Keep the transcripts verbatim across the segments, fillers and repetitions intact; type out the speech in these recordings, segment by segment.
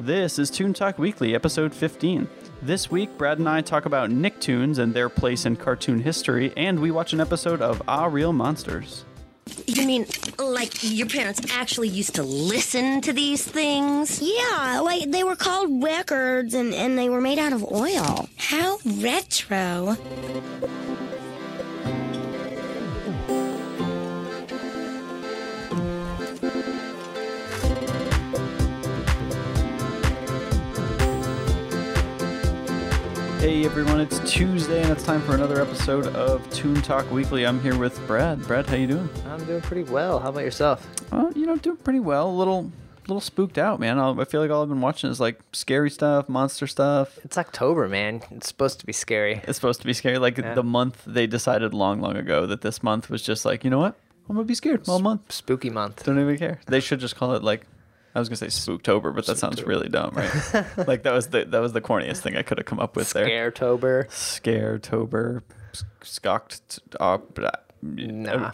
This is Toon Talk Weekly, episode fifteen. This week, Brad and I talk about Nicktoons and their place in cartoon history, and we watch an episode of Ah Real Monsters. You mean, like, your parents actually used to listen to these things? Yeah, like, they were called records, and, and they were made out of oil. How retro. Hey everyone, it's Tuesday and it's time for another episode of Toon Talk Weekly. I'm here with Brad. Brad, how you doing? I'm doing pretty well. How about yourself? Uh, you know, doing pretty well. A little, little spooked out, man. I feel like all I've been watching is like scary stuff, monster stuff. It's October, man. It's supposed to be scary. It's supposed to be scary. Like yeah. The month they decided long, long ago that this month was just like, you know what? I'm gonna be scared all month. Spooky month. Don't even care. They should just call it like. I was gonna say Spooktober, but that sounds really dumb, right? Like that was the that was the corniest thing I could have come up with there. Scaretober. Scaretober. Skokt. Uh, nah.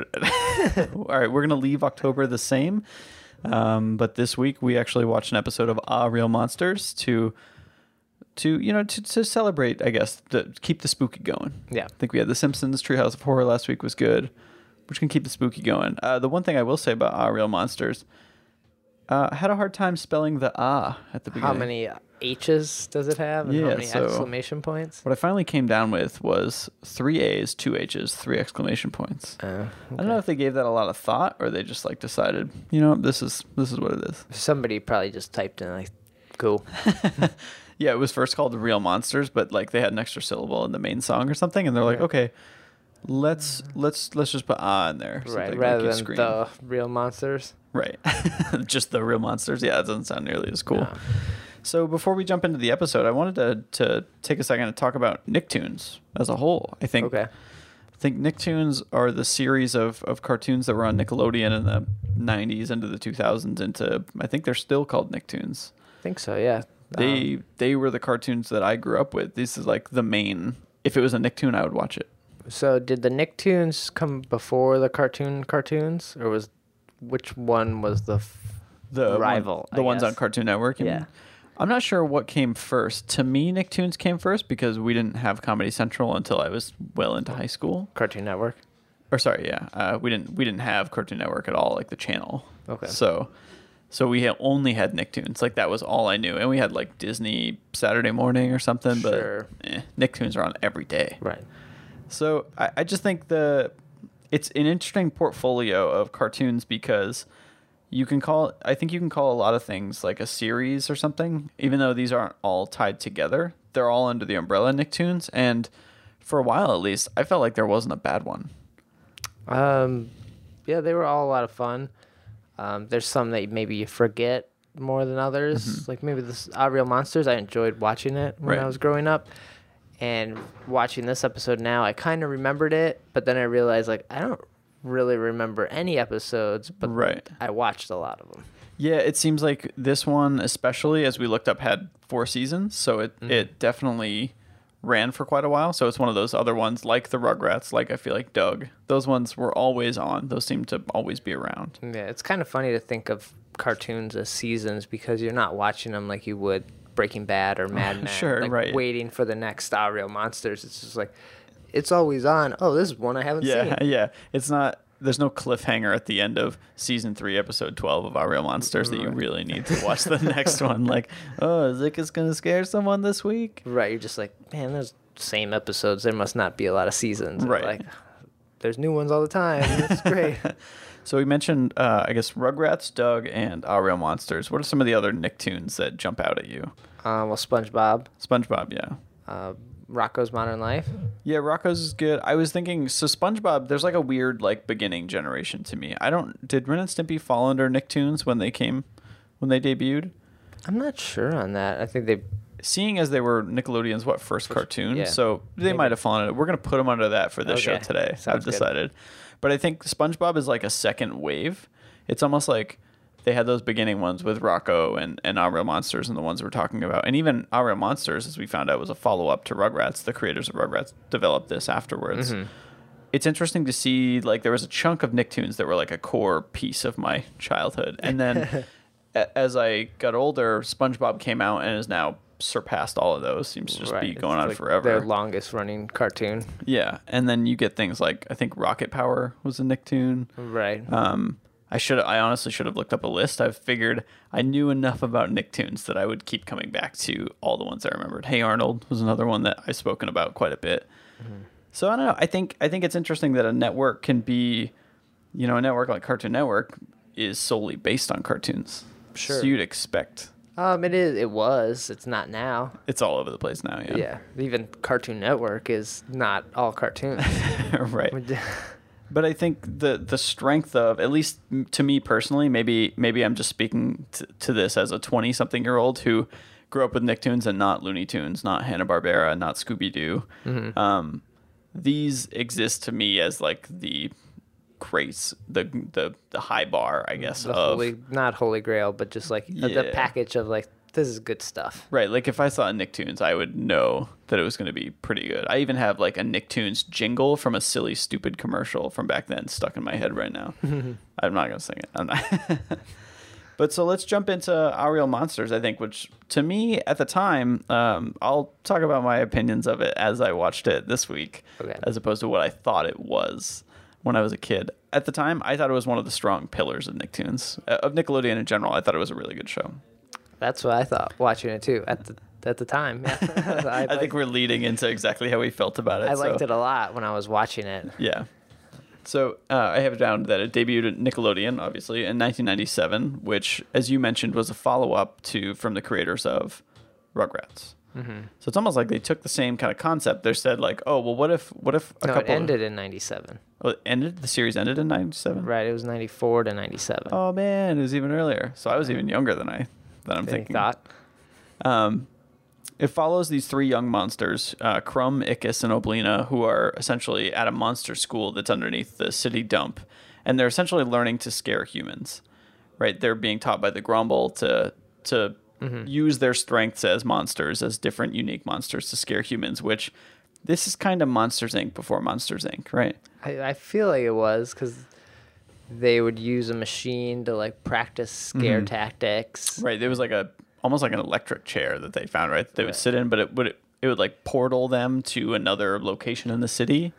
All right, we're gonna leave October the same, um, but this week we actually watched an episode of Ah Real Monsters to, to you know, to, to celebrate, I guess, to keep the spooky going. Yeah, I think we had The Simpsons. Treehouse of Horror last week was good. We're just gonna keep the spooky going. Uh, the one thing I will say about Ah Real Monsters. Uh, I had a hard time spelling the ah at the beginning. How many H's does it have? And yeah, how many so exclamation points? What I finally came down with was three A's, two H's, three exclamation points. Uh, okay. I don't know if they gave that a lot of thought or they just like decided, you know, this is this is what it is. Somebody probably just typed in like, cool. Yeah, it was first called Real Monsters, but like they had an extra syllable in the main song or something, and they're like, yeah. okay, let's let's let's just put ah in there, so right? Rather than scream. The Real Monsters. Right. Just the Real Monsters. Yeah, it doesn't sound nearly as cool. No. So before we jump into the episode, I wanted to to take a second to talk about Nicktoons as a whole. I think okay. I think Nicktoons are the series of, of cartoons that were on Nickelodeon in the nineties into the two thousands into, I think they're still called Nicktoons. I think so, yeah. They um, they were the cartoons that I grew up with. This is like the main, if it was a Nicktoon, I would watch it. So did the Nicktoons come before the cartoon cartoons, or was which one was the f- the rival? One, the I ones guess. on Cartoon Network. You yeah, mean? I'm not sure what came first. To me, Nicktoons came first because we didn't have Comedy Central until I was well into high school. Cartoon Network. Or sorry, yeah, uh, we didn't we didn't have Cartoon Network at all, like the channel. Okay. So, so we had only had Nicktoons. Like that was all I knew, and we had like Disney Saturday Morning or something. Sure. But eh, Nicktoons are on every day. Right. So I, I just think the it's an interesting portfolio of cartoons because you can call I think you can call a lot of things like a series or something, even though these aren't all tied together. They're all under the umbrella Nicktoons, and for a while at least, I felt like there wasn't a bad one. Um, yeah, they were all a lot of fun. Um, there's some that maybe you forget more than others. Mm-hmm. Like maybe this Ah Real Monsters, I enjoyed watching it when right. I was growing up. And watching this episode now, I kind of remembered it, but then I realized, like, I don't really remember any episodes, but right. I watched a lot of them. Yeah, it seems like this one, especially as we looked up, had four seasons, so it, mm-hmm. it definitely ran for quite a while. So it's one of those other ones, like the Rugrats, like I feel like Doug. Those ones were always on. Those seem to always be around. Yeah, it's kind of funny to think of cartoons as seasons because you're not watching them like you would Breaking Bad or Mad Men. Sure, like right. Waiting for the next Ah Real Monsters. It's just like, it's always on. Oh, this is one I haven't yeah, seen. Yeah, yeah. It's not, there's no cliffhanger at the end of season three, episode twelve of Ah Real Monsters that you really need to watch the next one. Like, oh, Zick is going to scare someone this week. Right. You're just like, man, there's same episodes. There must not be a lot of seasons. Right. Like, there's new ones all the time. It's great. So we mentioned, uh, I guess, Rugrats, Doug, and Ah Real Monsters. What are some of the other Nicktoons that jump out at you? Uh, well, SpongeBob. SpongeBob, yeah. Uh, Rocko's Modern Life. Yeah, Rocko's is good. I was thinking, so SpongeBob, there's like a weird like beginning generation to me. I don't, did Ren and Stimpy fall under Nicktoons when they came, when they debuted? I'm not sure on that. I think they... Seeing as they were Nickelodeon's, what, first cartoon? Yeah. So they Maybe. might have fallen under it. We're going to put them under that for this Okay. show today, Sounds I've decided. Good. But I think SpongeBob is like a second wave. It's almost like they had those beginning ones with Rocko and, and Ah Real Monsters and the ones we're talking about. And even Ah Real Monsters, as we found out, was a follow-up to Rugrats. The creators of Rugrats developed this afterwards. Mm-hmm. It's interesting to see, like, there was a chunk of Nicktoons that were like a core piece of my childhood. And then a- as I got older, SpongeBob came out and is now surpassed all of those. Seems to just be It's going on like forever. Their longest running cartoon. Yeah, and then you get things like I think Rocket Power was a Nicktoon. Right. Um, I should I honestly should have looked up a list. I've figured I knew enough about Nicktoons that I would keep coming back to all the ones I remembered. Hey Arnold was another one that I've spoken about quite a bit. Mm-hmm. So I don't know. I think I think it's interesting that a network can be, you know, a network like Cartoon Network is solely based on cartoons. Sure. So you'd expect Um, it is. It was. It's not now. it's all over the place now. Yeah. Yeah. Even Cartoon Network is not all cartoons. Right. But I think the the strength of, at least to me personally, maybe maybe I'm just speaking to, to this as a twenty-something-year-old who grew up with Nicktoons and not Looney Tunes, not Hanna-Barbera, not Scooby-Doo. Mm-hmm. Um, these exist to me as like the grace, the the the high bar, I guess, The of holy, not Holy Grail, but just like the- the Yeah. package of like, this is good stuff. right. Like if I saw a Nicktoons, I would know that it was going to be pretty good. I even have like a Nicktoons jingle from a silly, stupid commercial from back then stuck in my head right now. I'm not going to sing it. I'm not. But so let's jump into Our Real Monsters, I think, which to me at the time, um, I'll talk about my opinions of it as I watched it this week, Okay. as opposed to what I thought it was when I was a kid. At the time, I thought it was one of the strong pillars of Nicktoons, uh, of Nickelodeon in general. I thought it was a really good show. That's what I thought watching it too at the at the time. Yeah. I, I think liked- we're leading into exactly how we felt about it. I liked so, it a lot when I was watching it. Yeah. So uh, I have it down that it debuted at Nickelodeon, obviously, in nineteen ninety-seven, which, as you mentioned, was a follow-up to from the creators of Rugrats. Mm-hmm. So it's almost like they took the same kind of concept. They said, like, oh, well, what if, what if a No, it couple? ended in ninety-seven. Oh, it ended. The series ended in ninety-seven. Right, it was ninety-four to ninety-seven. Oh man, it was even earlier. So I was even younger than I than I'm Than you thinking. thought. Um, it follows these three young monsters, uh, Crumb, Ickis, and Oblina, who are essentially at a monster school that's underneath the city dump, and they're essentially learning to scare humans. Right? They're being taught by the Grumble to to mm-hmm. use their strengths as monsters, as different, unique monsters to scare humans. Which this is kind of Monsters Incorporated before Monsters Incorporated, right? I, I feel like it was because they would use a machine to like practice scare Mm-hmm. tactics. Right. There was like a almost like an electric chair that they found, right? That they would Right. sit in, but it would it would like portal them to another location in the city.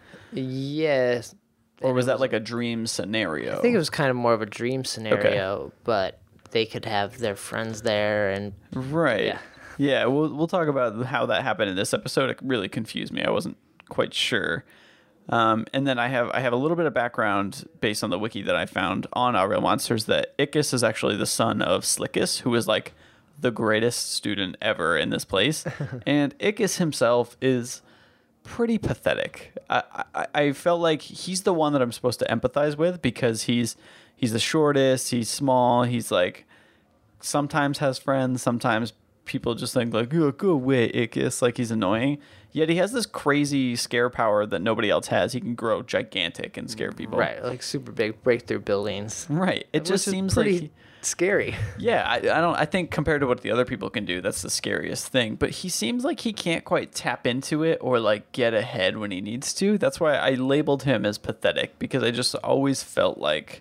Yes. Or and was it that like a dream scenario? I think it was kind of more of a dream scenario, but they could have their friends there and right. Yeah. Yeah, we'll we'll talk about how that happened in this episode. It really confused me. I wasn't quite sure. Um, and then I have I have a little bit of background based on the wiki that I found on Our Real Monsters that Ickis is actually the son of Slickus, who is like the greatest student ever in this place. And Ickis himself is pretty pathetic. I, I I felt like he's the one that I'm supposed to empathize with because he's he's the shortest, he's small, he's like sometimes has friends, sometimes people just think like, oh, go away, Ickis, like he's annoying. Yet he has this crazy scare power that nobody else has. He can grow gigantic and scare people. right, like super big breakthrough buildings. Right. It Which just is seems pretty like he- scary. yeah, I, I don't. I think compared to what the other people can do, that's the scariest thing. But he seems like he can't quite tap into it or like get ahead when he needs to. That's why I labeled him as pathetic because I just always felt like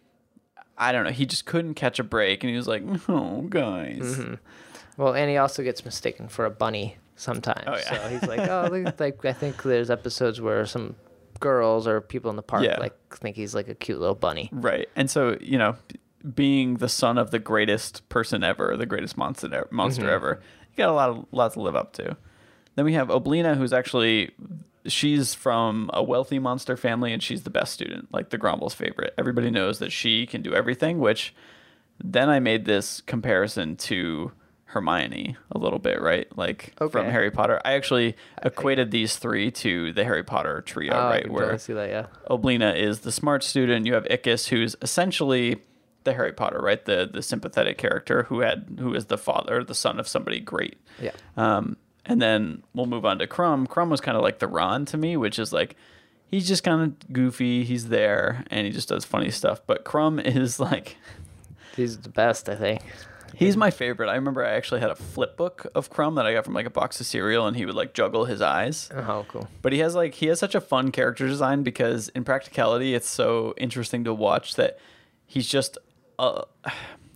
I don't know. He just couldn't catch a break, and he was like, "Oh, guys." Mm-hmm. Well, and he also gets mistaken for a bunny sometimes. Oh, yeah. So he's like, oh, look, like I think there's episodes where some girls or people in the park Yeah. like think he's like a cute little bunny. Right. And so, you know, being the son of the greatest person ever, the greatest monster monster Mm-hmm. ever, you got a lot of lots to live up to. Then we have Oblina, who's actually she's from a wealthy monster family and she's the best student, like the Grumble's favorite. Everybody knows that she can do everything, which then I made this comparison to Hermione a little bit, right? Like from Okay. Harry Potter. I actually equated these three to the Harry Potter trio, Oh, I right? can Where totally see that, yeah. Oblina is the smart student. You have Ickis, who's essentially the Harry Potter, right? The the sympathetic character who had who is the father, the son of somebody great. Yeah. Um, and then we'll move on to Crumb. Crumb was kind of like the Ron to me, which is like he's just kind of goofy. He's there and he just does funny stuff. But Crumb is like He's the best, I think. he's my favorite. I remember I actually had a flip book of Crumb that I got from like a box of cereal, and he would like juggle his eyes. Oh, cool. But he has like he has such a fun character design because in practicality it's so interesting to watch that he's just uh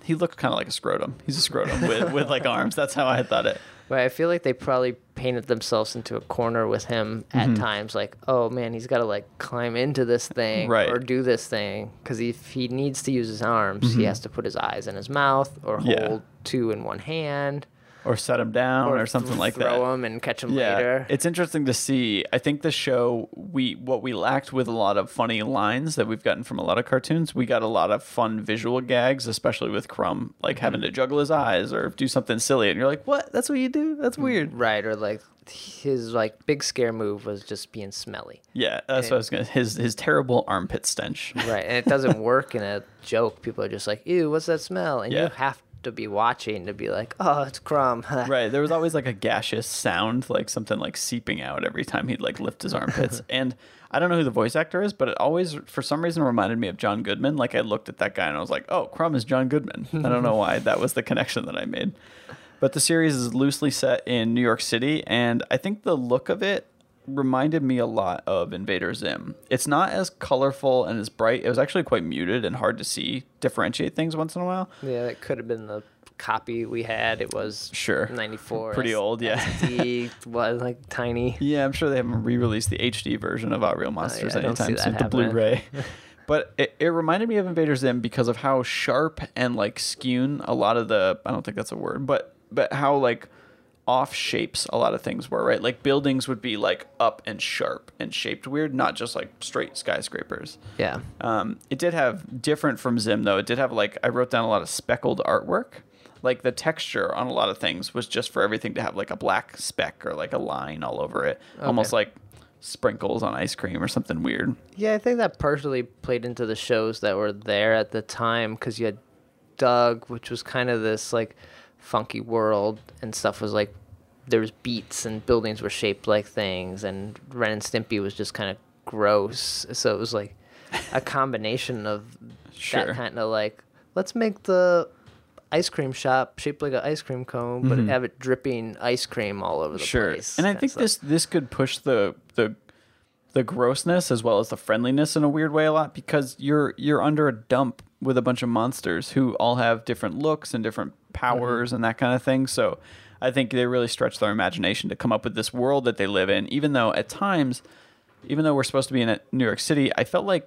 he looked kind of like a scrotum. He's a scrotum with, with like arms. That's how I thought it. But I feel like they probably painted themselves into a corner with him at Mm-hmm. times. Like, oh man, he's got to like climb into this thing Right. or do this thing. Because if he needs to use his arms, he has to put his eyes in his mouth or Mm-hmm. Yeah. hold two in one hand. Or set him down or, something th- like that. Throw him and catch him Yeah, later. it's interesting to see. I think the show, we what we lacked with a lot of funny lines that we've gotten from a lot of cartoons, we got a lot of fun visual gags, especially with Crumb, like having to juggle his eyes or do something silly, and you're like, what? That's what you do? That's weird. Right, or like his like big scare move was just being smelly. Yeah, that's what I was gonna. His his terrible armpit stench. Right, and it doesn't work in a joke. People are just like, ew, what's that smell? And Yeah. you have to be watching to be like, oh, it's Crumb. Right, there was always like a gaseous sound, like something like seeping out every time he'd like lift his armpits. And I don't know who the voice actor is, but it always, for some reason, reminded me of John Goodman. Like I looked at that guy and I was like, oh, Crumb is John Goodman. I don't know why that was the connection that I made. But the series is loosely set in New York City, and I think the look of it reminded me a lot of Invader Zim. It's not as colorful and as bright. It was actually quite muted and hard to see, differentiate things once in a while. Yeah, that could have been the copy we had. It was Sure. ninety-four. Pretty old, yeah. S D was like tiny. Yeah, I'm sure they haven't re-released the H D version of Our Real Monsters yeah, I don't see anytime that soon. The happening. Blu-ray. But it, it reminded me of Invader Zim because of how sharp and like skewn a lot of the, I don't think that's a word, but but how like off shapes a lot of things were, right? Like buildings would be like up and sharp and shaped weird, not just like straight skyscrapers. Yeah. Um, it did have, different from Zim though, it did have like, I wrote down a lot of speckled artwork. Like the texture on a lot of things was just for everything to have like a black speck or like a line all over it. Almost like sprinkles on ice cream or something weird. Yeah, I think that partially played into the shows that were there at the time because you had Doug, which was kind of this like funky world, and stuff was like there was beats and buildings were shaped like things, and Ren and Stimpy was just kind of gross. So it was like a combination of Sure. that kind of like, let's make the ice cream shop shaped like an ice cream cone, but have it dripping ice cream all over the Sure. place. And I kinda think stuff. this this could push the the the grossness as well as the friendliness in a weird way a lot because you're you're under a dump with a bunch of monsters who all have different looks and different powers Mm-hmm. and that kind of thing. So I think they really stretch their imagination to come up with this world that they live in, even though at times, even though we're supposed to be in a New York City, I felt like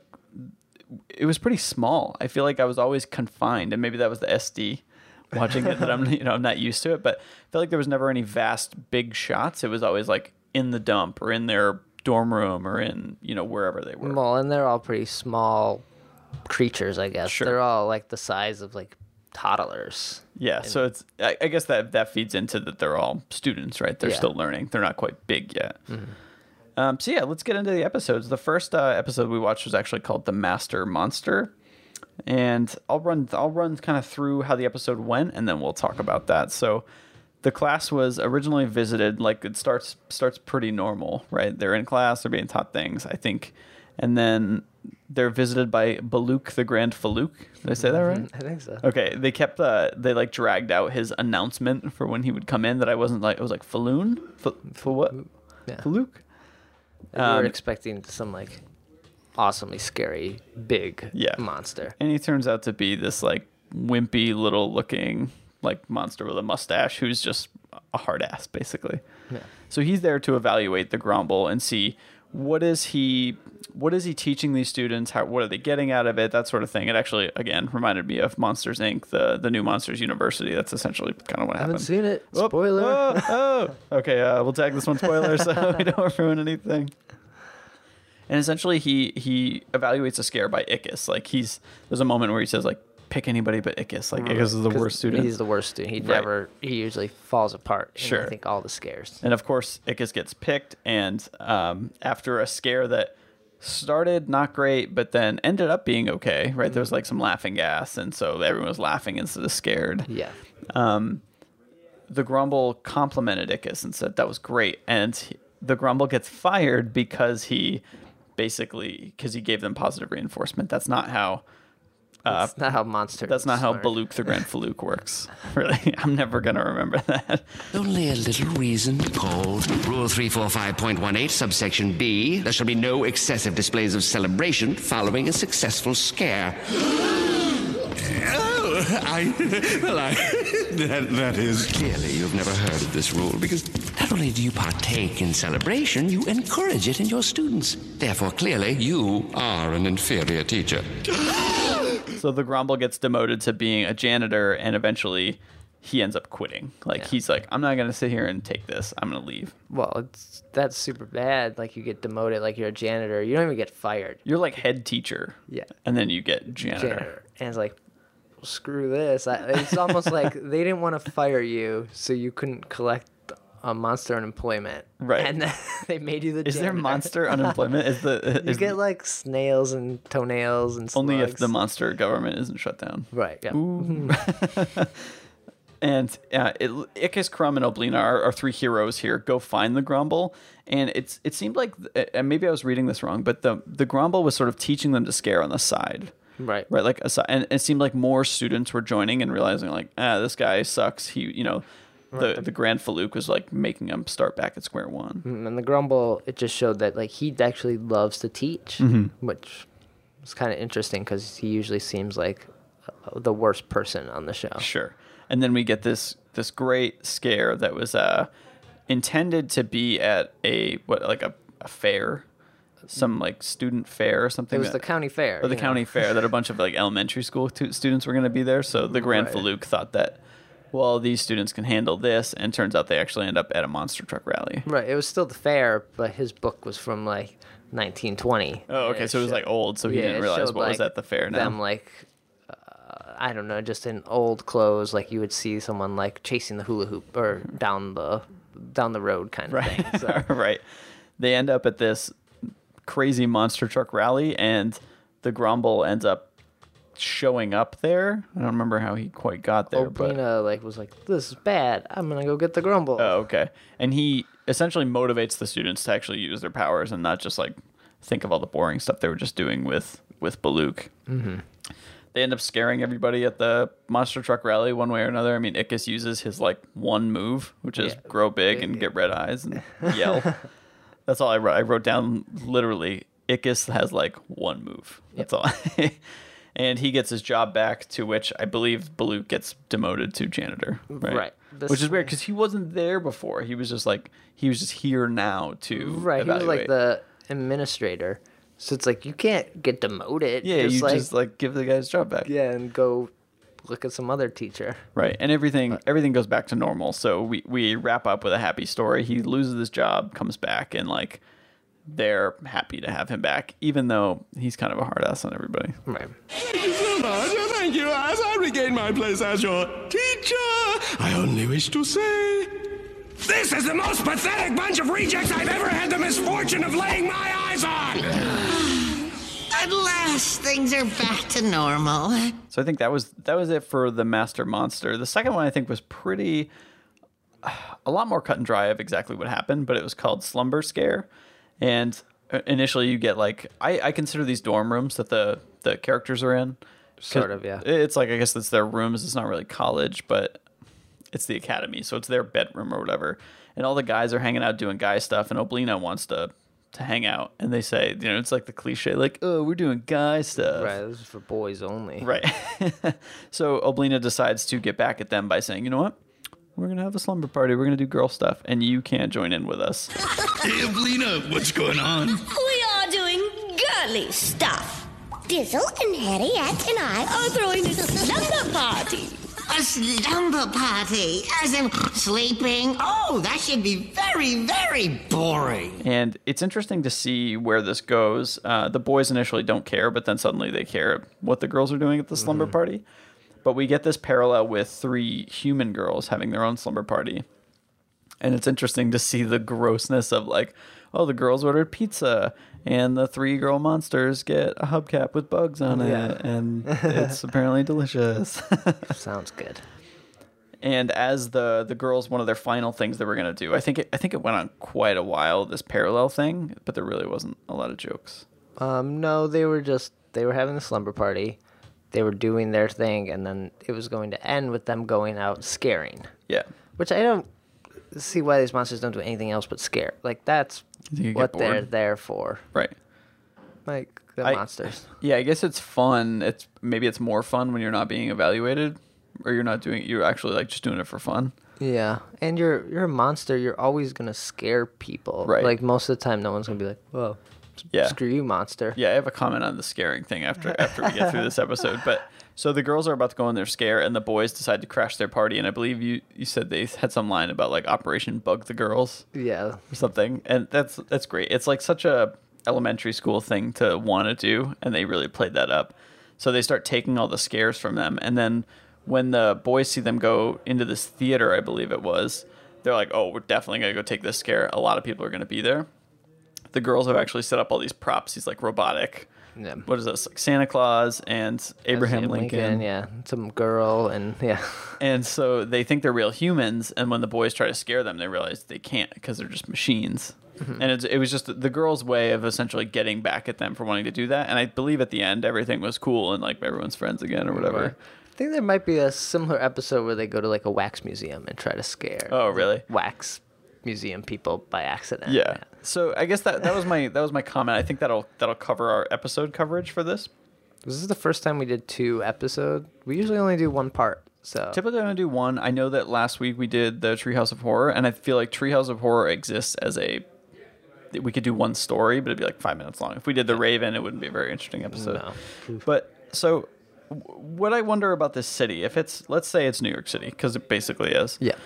it was pretty small. I feel like I was always confined, and maybe that was the S D watching it that I'm you know I'm not used to it, but I feel like there was never any vast big shots. It was always like in the dump or in their dorm room or in you know wherever they were. Well, and they're all pretty small creatures, I guess. Sure. They're all like the size of like toddlers. Yeah, so it's I, I guess that that feeds into that they're all students, right? They're Yeah. still learning. They're not quite big yet. Um, so yeah, let's get into the episodes. The first uh, episode we watched was actually called "The Master Monster," and I'll run I'll run kind of through how the episode went, and then we'll talk about that. So the class was originally visited, like it starts starts pretty normal, right? They're in class, they're being taught things, I think, and then they're visited by Baluk the Grand Faluk. Did I say that right? I think so. Okay, they kept uh, they like dragged out his announcement for when he would come in. That I wasn't like it was like Falloon for, for what Yeah. Faluk. We were Um, expecting some like awesomely scary big Yeah. monster. And he turns out to be this like wimpy little looking like monster with a mustache who's just a hard ass basically. Yeah. So he's there to evaluate the Grumble and see what is he what is he teaching these students, how what are they getting out of it, that sort of thing. It actually again reminded me of Monsters Incorporated, the the new Monsters University. That's essentially kind of what I happened. haven't seen it. Oh, Spoiler. Oh, oh. Okay, uh, we'll tag this one spoiler so we don't ruin anything. And essentially, he he evaluates a scare by Ickis. Like he's there's a moment where he says like pick anybody but Ickis. Like Ickis is the 'Cause worst student. He's the worst student. He Right. never. He usually falls apart. In, Sure. I think all the scares. And of course, Ickis gets picked. And um, after a scare that started not great, but then ended up being okay, right? There was like some laughing gas, and so everyone was laughing instead of scared. Yeah. The Grumble complimented Ickis and said that was great. And he- the Grumble gets fired because he basically because he gave them positive reinforcement. That's not how. Uh, That's not how monsters. That's not how learn. Baluk the Grand Faluk works. Really, I'm never gonna remember that. Only a little reason called Rule three forty-five point eighteen, subsection B. There shall be no excessive displays of celebration following a successful scare. Oh, Oh, I, well, I, that, that is... Clearly, you've never heard of this rule because not only do you partake in celebration, you encourage it in your students. Therefore, clearly, you are an inferior teacher. So the Grumble gets demoted to being a janitor, and eventually he ends up quitting. Like, Yeah. he's like, I'm not going to sit here and take this. I'm going to leave. Well, it's that's super bad. Like you get demoted, like you're a janitor. You don't even get fired. You're like head teacher. Yeah. And then you get janitor. Janitor. And it's like, screw this. I, it's almost like they didn't want to fire you, so you couldn't collect a monster unemployment. Right. And then they made you the Is janitor. there monster unemployment? Is the You is get like snails and toenails and slugs. only if the monster government isn't shut down. Right, yeah. Ooh. And uh, it, Ickis, Crumb, and Oblina are, are three heroes here. Go find the Grumble, and it's it seemed like, and maybe I was reading this wrong, but the the Grumble was sort of teaching them to scare on the side, Right. right? Like aside, and it seemed like more students were joining and realizing like, ah, this guy sucks. He, you know, the the Grand Faluke was like making them start back at square one. And the Grumble, it just showed that like he actually loves to teach, Mm-hmm. which is kind of interesting because he usually seems like uh, the worst person on the show. Sure. And then we get this this great scare that was uh, intended to be at a what like a, a fair, some like student fair or something. It was that- the county fair. or the you know. county fair that a bunch of like elementary school tu- students were going to be there. So the Grand Right. Faluke thought that, well, these students can handle this, and turns out they actually end up at a monster truck rally. Right. It was still the fair, but his book was from like nineteen twenty. Oh, okay. So it was like old, so he didn't realize what was at the fair now. Them like, uh, I don't know, just in old clothes, like you would see someone like chasing the hula hoop or down the down the road kind of Right. thing. So. Right. They end up at this crazy monster truck rally, and the Grumble ends up showing up there. I don't remember how he quite got there, but Oblina like was like, "This is bad. I'm gonna go get the Grumble." oh, okay. And he essentially motivates the students to actually use their powers and not just like think of all the boring stuff they were just doing with with Baluk. Mm-hmm. They end up scaring everybody at the monster truck rally one way or another. I mean, Ickis uses his like one move, which is Yeah. grow big and get red eyes and yell. That's all I wrote. I wrote down literally, Ickis has like one move. That's all. And he gets his job back, to which I believe Baluk gets demoted to janitor. Right. Right. This- Which is weird because he wasn't there before. He was just like, he was just here now to Right. He was evaluate. like the administrator, so it's like you can't get demoted. Yeah, just you like, just like give the guy's job back. yeah, and go look at some other teacher. Right. And everything everything goes back to normal. So we, we wrap up with a happy story. He loses his job, comes back, and like they're happy to have him back, even though he's kind of a hard ass on everybody. Right. Thank you so much. Thank you. As I regain my place as your teacher, I only wish to say... This is the most pathetic bunch of rejects I've ever had the misfortune of laying my eyes on! At last, things are back to normal. So I think that was that was it for the Master Monster. The second one I think was pretty a lot more cut and dry of exactly what happened, but it was called Slumber Scare. And initially you get like I, I consider these dorm rooms that the the characters are in. Sort of, yeah. It's like I guess it's their rooms. It's not really college, but it's the academy, so it's their bedroom or whatever. And all the guys are hanging out doing guy stuff, and Oblina wants to to hang out. And they say, you know, it's like the cliche, like, oh, we're doing guy stuff. Right. This is for boys only. Right. So Oblina decides to get back at them by saying, you know what? We're going to have a slumber party. We're going to do girl stuff, and you can't join in with us. Hey, Evelina, what's going on? We are doing girly stuff. Dizzle and Harriet and I are throwing a slumber party. A slumber party, as in sleeping. Oh, that should be very, very boring. And it's interesting to see where this goes. Uh, the boys initially don't care, but then suddenly they care what the girls are doing at the slumber Mm-hmm. party. But we get this parallel with three human girls having their own slumber party. And it's interesting to see the grossness of like, oh, the girls ordered pizza and the three girl monsters get a hubcap with bugs on it. Yeah. And it's apparently delicious. Sounds good. And as the the girls, one of their final things they were gonna do, I think it, I think it went on quite a while, this parallel thing, but there really wasn't a lot of jokes. Um, no, they were just they were having the slumber party. They were doing their thing, and then it was going to end with them going out scaring. Yeah, Which I don't see why these monsters don't do anything else but scare. Like that's You think you get what they're bored? there for. right. Like The I- monsters. Yeah, I guess it's fun. It's maybe it's more fun when you're not being evaluated, or you're not doing. You're actually like just doing it for fun. Yeah, and you're you're a monster. You're always gonna scare people. Right. Like most of the time, no one's gonna be like, "Whoa, Yeah. screw you, monster." Yeah, I have a comment on the scaring thing after after we get through this episode. But so the girls are about to go on their scare, and the boys decide to crash their party. And I believe you you said they had some line about like Operation Bug the Girls Yeah. or something, and that's that's great. It's like such a elementary school thing to want to do, and they really played that up. So they start taking all the scares from them, and then when the boys see them go into this theater, I believe it was, they're like, "Oh, we're definitely gonna go take this scare. A lot of people are gonna be there." The girls have actually set up all these props. These like robotic. Yeah. What is this? Like Santa Claus and Abraham Abraham Lincoln. Yeah, some girl, and yeah. And so they think they're real humans, and when the boys try to scare them, they realize they can't because they're just machines. Mm-hmm. And it's, it was just the girls' way of essentially getting back at them for wanting to do that. And I believe at the end, everything was cool and like everyone's friends again or whatever. Right. I think there might be a similar episode where they go to like a wax museum and try to scare Oh, really? wax museum people by accident. Yeah. So I guess that, that was my that was my comment. I think that'll that'll cover our episode coverage for this. This is the first time we did two episodes. We usually only do one part. So Typically, I'm gonna do one. I know that last week we did the Treehouse of Horror, and I feel like Treehouse of Horror exists as a. We could do one story, but it'd be like five minutes long. If we did the Raven, it wouldn't be a very interesting episode. No. But so, w- what I wonder about this city, if it's let's say it's New York City, because it basically is. yeah.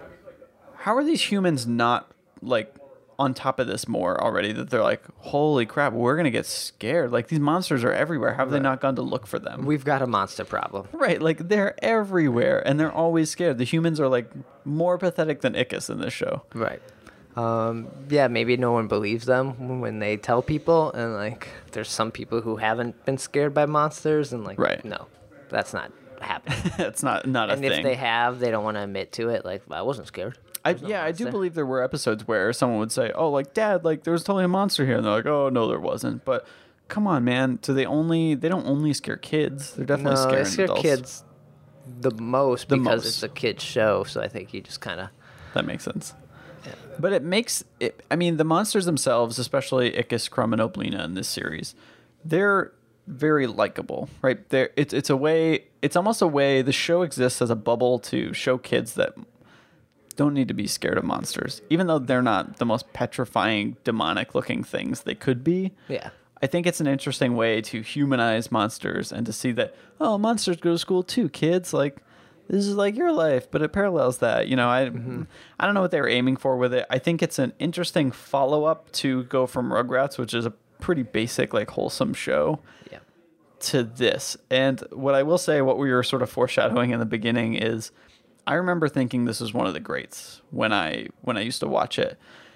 How are these humans not like on top of this more already? That they're like, holy crap, we're gonna get scared. Like these monsters are everywhere. How have they not gone to look for them? We've got a monster problem. Right, like they're everywhere, and they're always scared. The humans are like more pathetic than Ickis in this show. Right. Um, yeah, maybe no one believes them when they tell people, and like there's some people who haven't been scared by monsters, and like, Right. no, that's not happening. It's not not a And thing. if they have, they don't want to admit to it. Like, I wasn't scared. I, There's no yeah, I do monster. believe there were episodes where someone would say, "Oh, like Dad, like there was totally a monster here," and they're like, "Oh, no, there wasn't." But come on, man. So they only they don't only scare kids. They're definitely No, scaring they scare adults. kids the most The because most. it's a kids show. So I think you just kind of That makes sense. But it makes it. I mean, the monsters themselves, especially Ickis, Crumb, and Oblina in this series, they're very likable, right? They're, it's it's a way. It's almost a way. The show exists as a bubble to show kids that don't need to be scared of monsters, even though they're not the most petrifying, demonic-looking things they could be. yeah. I think it's an interesting way to humanize monsters and to see that, oh, monsters go to school too, kids. Like, this is like your life, but it parallels that. You know, I I don't know what they were aiming for with it. I think it's an interesting follow-up to go from Rugrats, which is a pretty basic, like, wholesome show, Yeah. to this. And what I will say, what we were sort of foreshadowing in the beginning is, I remember thinking this was one of the greats when I when I used to watch it.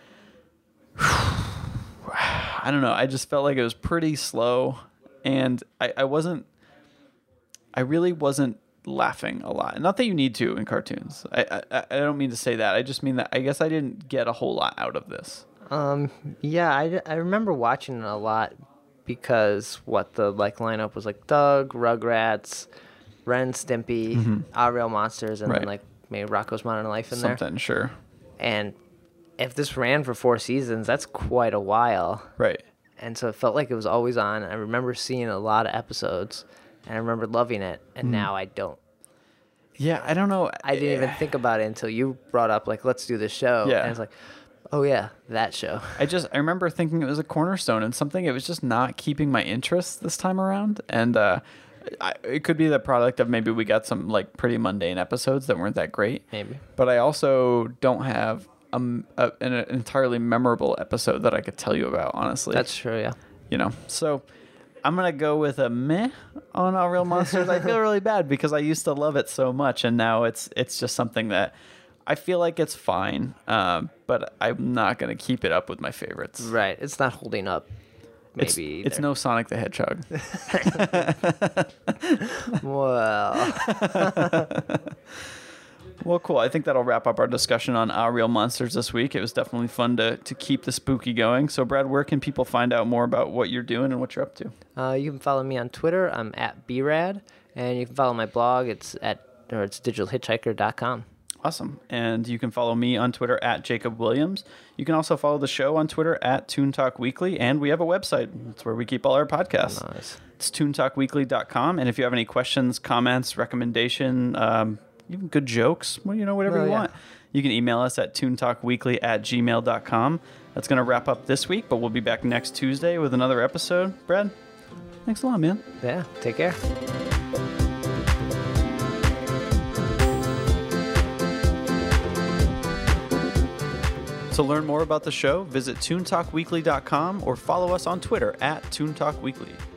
I don't know. I just felt like it was pretty slow, and I, I wasn't. I really wasn't laughing a lot. Not that you need to in cartoons. I, I I don't mean to say that. I just mean that I guess I didn't get a whole lot out of this. Um. Yeah, I, I remember watching it a lot because what the like lineup was like Doug, Rugrats, Ren, Stimpy, Our Real Monsters, and Right. then like maybe Rocco's Modern Life in there. Something, sure. And if this ran for four seasons, that's quite a while. Right. And so it felt like it was always on. I remember seeing a lot of episodes, and I remember loving it. And now I don't. Yeah, I don't know. I didn't even think about it until you brought up like, let's do this show. Yeah. And it's like, oh yeah, that show. I just I remember thinking it was a cornerstone and something. It was just not keeping my interest this time around, and uh, I, it could be the product of maybe we got some like pretty mundane episodes that weren't that great. Maybe. But I also don't have um a, an entirely memorable episode that I could tell you about. Honestly, That's true. Yeah. you know. So I'm gonna go with a meh on Our Real Monsters. I feel really bad because I used to love it so much, and now it's it's just something that I feel like it's fine, um, but I'm not gonna keep it up with my favorites. Right. It's not holding up. Maybe It's, either. it's no Sonic the Hedgehog. Well. Well, cool. I think that'll wrap up our discussion on Our Real Monsters this week. It was definitely fun to to keep the spooky going. So, Brad, where can people find out more about what you're doing and what you're up to? Uh, you can follow me on Twitter. I'm at B rad, and you can follow my blog. It's at or it's digital hitchhiker dot com. Awesome. And you can follow me on Twitter at Jacob Williams. You can also follow the show on Twitter at Toon Talk Weekly. And we have a website. That's where we keep all our podcasts. Nice. It's toon talk weekly dot com. And if you have any questions, comments, recommendation, um, even good jokes, well, you know, whatever Oh, you yeah. want, you can email us at toon talk weekly at gmail dot com. That's going to wrap up this week, but we'll be back next Tuesday with another episode. Brad, thanks a lot, man. Yeah, take care. To learn more about the show, visit toon talk weekly dot com or follow us on Twitter at toon talk weekly.